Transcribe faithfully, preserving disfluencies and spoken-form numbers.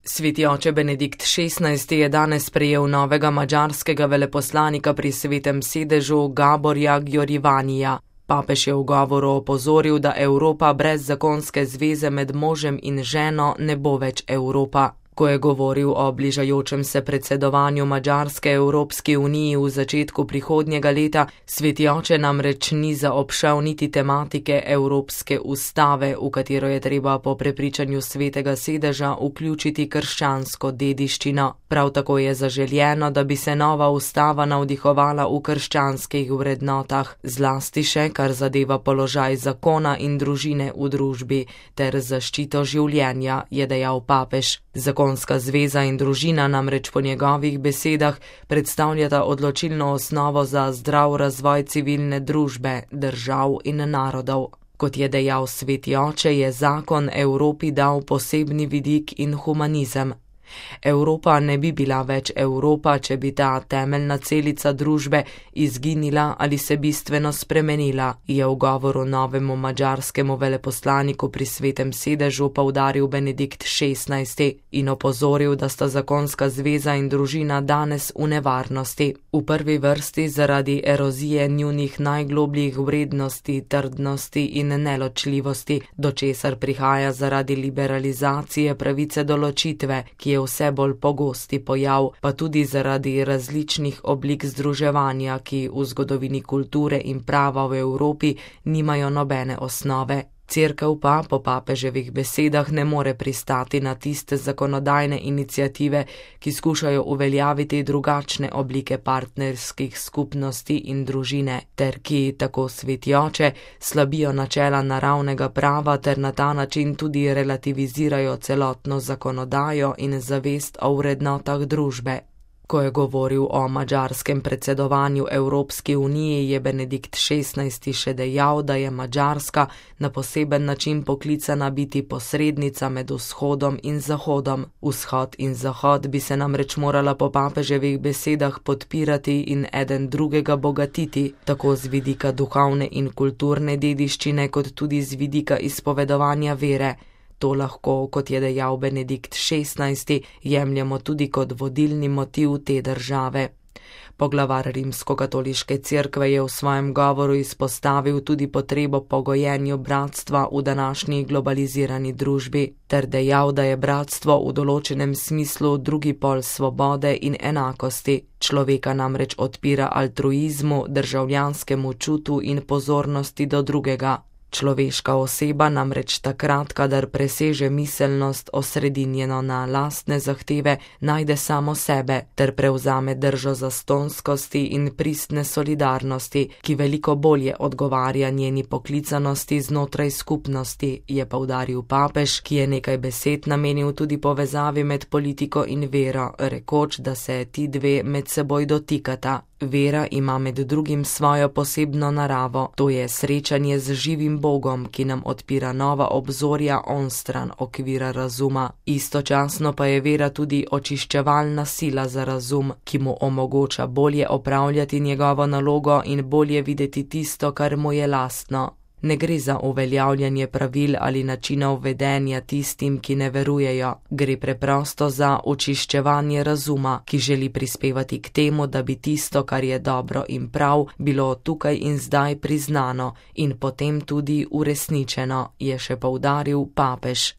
Sveti oče Benedikt šestnajsti je danes prejel novega madžarskega veleposlanika pri Svetem sedežu Gaborja Gjorivanija. Papež je v govoru opozoril, da Evropa brez zakonske zveze med možem in ženo ne bo več Evropa. Ko je govoril o bližajočem se predsedovanju Madžarske Evropski uniji v začetku prihodnjega leta, sveti oče namreč ni zaobšel niti tematike Evropske ustave, v katero je treba po prepričanju Svetega sedeža vključiti krščansko dediščino. Prav tako je zaželjeno, da bi se nova ustava navdihovala v krščanskih vrednotah, zlasti še kar zadeva položaj zakona in družine v družbi ter zaščito življenja, je dejal papež. Zakonska zveza in družina namreč po njegovih besedah predstavljata odločilno osnovo za zdrav razvoj civilne družbe, držav in narodov. Kot je dejal sveti oče, je zakon Evropi dal posebni vidik in humanizem. Evropa ne bi bila več Evropa, če bi ta temeljna celica družbe izginila ali se bistveno spremenila, je v govoru novemu madžarskemu veleposlaniku pri Svetem sedežu poudaril Benedikt šestnajsti in opozoril, da sta zakonska zveza in družina danes v nevarnosti. V prvi vrsti zaradi erozije njunih najglobljih vrednosti, trdnosti in neločljivosti, do česar prihaja zaradi liberalizacije pravice do ločitve, ki je vse bolj pogosti pojav, pa tudi zaradi različnih oblik združevanja, ki v zgodovini kulture in prava v Evropi nimajo nobene osnove. Cerkev pa po papeževih besedah ne more pristati na tiste zakonodajne iniciative, ki skušajo uveljaviti drugačne oblike partnerskih skupnosti in družine, ter ki, tako sveti oče, slabijo načela naravnega prava ter na ta način tudi relativizirajo celotno zakonodajo in zavest o vrednotah družbe. Ko je govoril o madžarskem predsedovanju Evropski uniji, je Benedikt šestnajsti še dejal, da je Madžarska na poseben način poklicana biti posrednica med vzhodom in zahodom. Vzhod in zahod bi se namreč morala po papeževih besedah podpirati in eden drugega bogatiti, tako z vidika duhovne in kulturne dediščine, kot tudi z vidika izpovedovanja vere. To lahko, kot je dejal Benedikt šestnajsti, jemljemo tudi kot vodilni motiv te države. Poglavar Rimskokatoliške cerkve je v svojem govoru izpostavil tudi potrebo po gojenju bratstva v današnji globalizirani družbi, ter dejal, da je bratstvo v določenem smislu drugi pol svobode in enakosti. Človeka namreč odpira altruizmu, državljanskemu čutu in pozornosti do drugega. Človeška oseba namreč takrat, kadar preseže miselnost osredinjeno na lastne zahteve, najde samo sebe ter prevzame držo zastonskosti in pristne solidarnosti, ki veliko bolje odgovarja njeni poklicanosti znotraj skupnosti, je poudaril papež, ki je nekaj besed namenil tudi povezavi med politiko in vero, rekoč, da se ti dve med seboj dotikata. Vera ima med drugim svojo posebno naravo, to je srečanje z živim Bogom, ki nam odpira nova obzorja onstran okvira razuma. Istočasno pa je vera tudi očiščevalna sila za razum, ki mu omogoča bolje opravljati njegovo nalogo in bolje videti tisto, kar mu je lastno. Ne gre za uveljavljanje pravil ali načinov vedenja tistim, ki ne verujejo, gre preprosto za očiščevanje razuma, ki želi prispevati k temu, da bi tisto, kar je dobro in prav, bilo tukaj in zdaj priznano in potem tudi uresničeno, je še poudaril papež.